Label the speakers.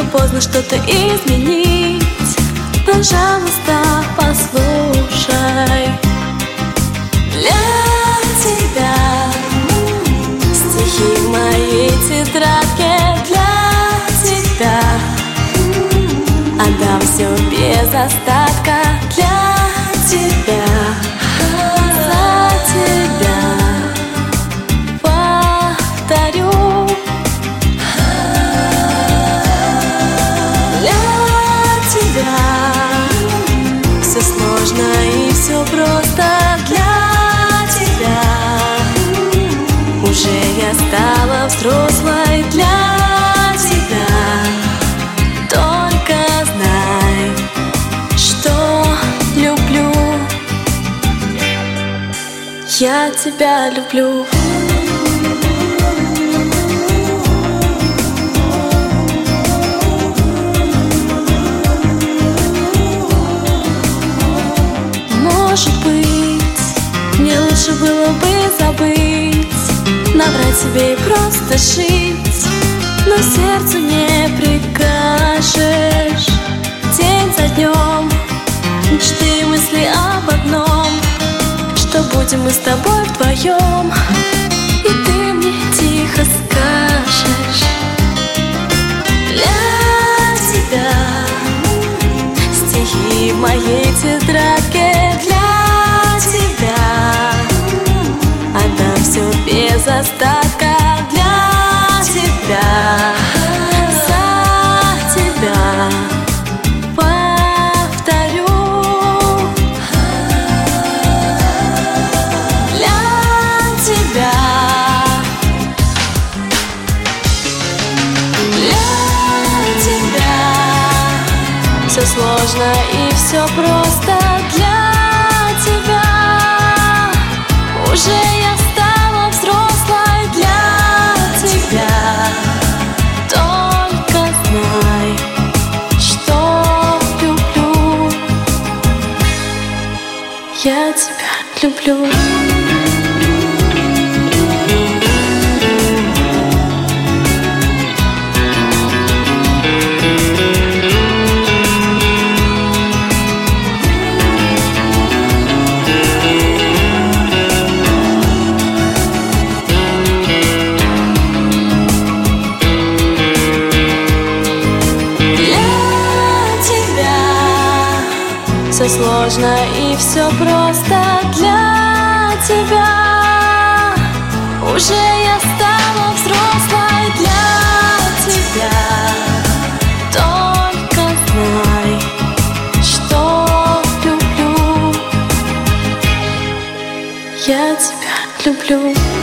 Speaker 1: поздно что-то изменить. Пожалуйста, послушай. Для тебя стихи в моей тетрадке. Для тебя отдам все без остатка. Для тебя, за тебя повторю. Для тебя все сложно и все просто. Для тебя уже я стала взрослой. Для тебя только знай, что люблю. Я тебя люблю. Может быть, мне лучше было бы забыть, наврать себе и просто жить, но сердцу не прикажешь. День за днем, мечты, мысли об одном, что будем мы с тобой вдвоем, и ты мне тихо скажешь. Для тебя стихи в моей тетрадке. Для тебя отдам все без остатка. Для тебя, за тебя повторю. Для тебя, для тебя все сложно и все просто. Для тебя уже я стала взрослой. Для тебя только знай, что люблю. Я тебя люблю. Все сложно и все просто. Для тебя уже я стала взрослой. Для тебя только знай, что люблю. Я тебя люблю.